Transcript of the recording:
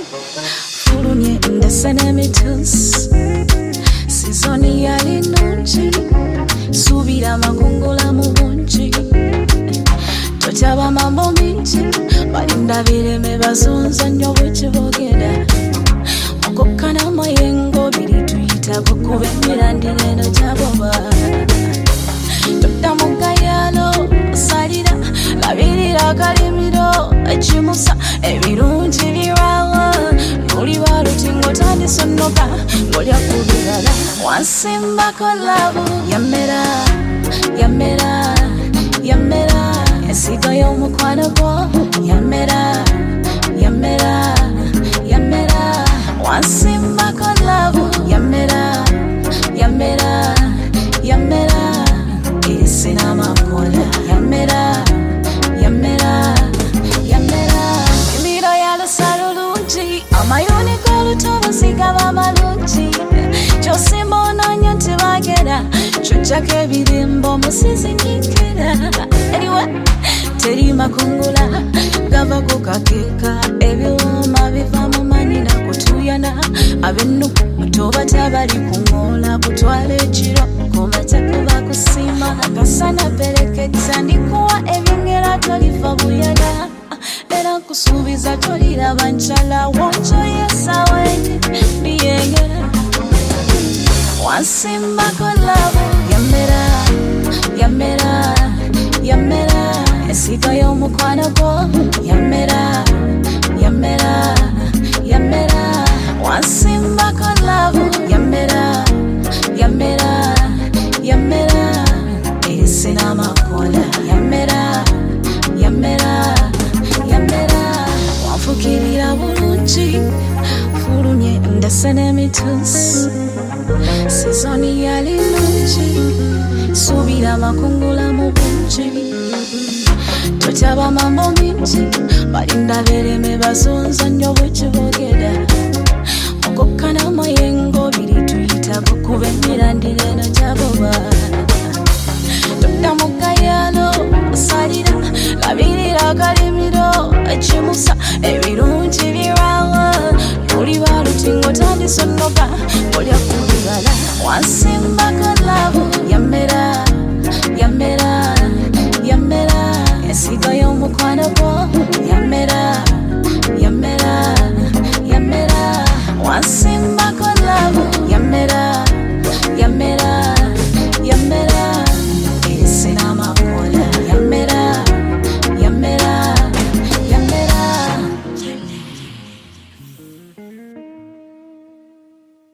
Fulunye ndese n'emitusi sizoni yali nungi subira makungula mu bungi totyaba mambo mingi balinda bireme bazunza nnyo bwekibogera okukkana mayengo biri tuyitako kuba emirandira eno gyaboba todda mu gayano salira labirira akalimiro ekimusa ebirungi birawa noli balutingo tandisonoka ngolya ku birala wansimbako labu yamera yamera yamera ensigo y'omukwano gwo yamera yamera yamera wansimbako labu yamera yamera yamera isina makola yamera yamera yamera emiro yalusalulungi amayuni g'olutobo sigaba malungi kyosimba onanya tebagera kyojjako ebirimbo musizinyikira eriwe teri makungula gava ku kakeeka ebiwuma biva mu manina kutuyana abennuku toba tabali kuŋoola kutwala ekiro kumakya kuba kusima akasana perekeza ndikuwa ebyengera tolifa buyala era nkusuubiza toliraba njala wonjoyesaweni biyengera wansimbako labu yamera yamera yamera ensigo y'omukwano gwo yamera yamera yamera wansimbako labu yamera yamera yamera isina makola yamera yamera yamera wanfukirira bulungi fulunye ndese n'emitusi sizoni yali nungi subira makungula mu bungi totyaba mambo mingi balinda bireme bazunza nnyo bwekibogera okukkana mayengo biri tuyitako kuba emirandira eno gyaboba todda mu gayano salira labirira akalimiro ekimusa ebirungi birawa noli balutingo tandisonoka olya ku bibala wansimbako labu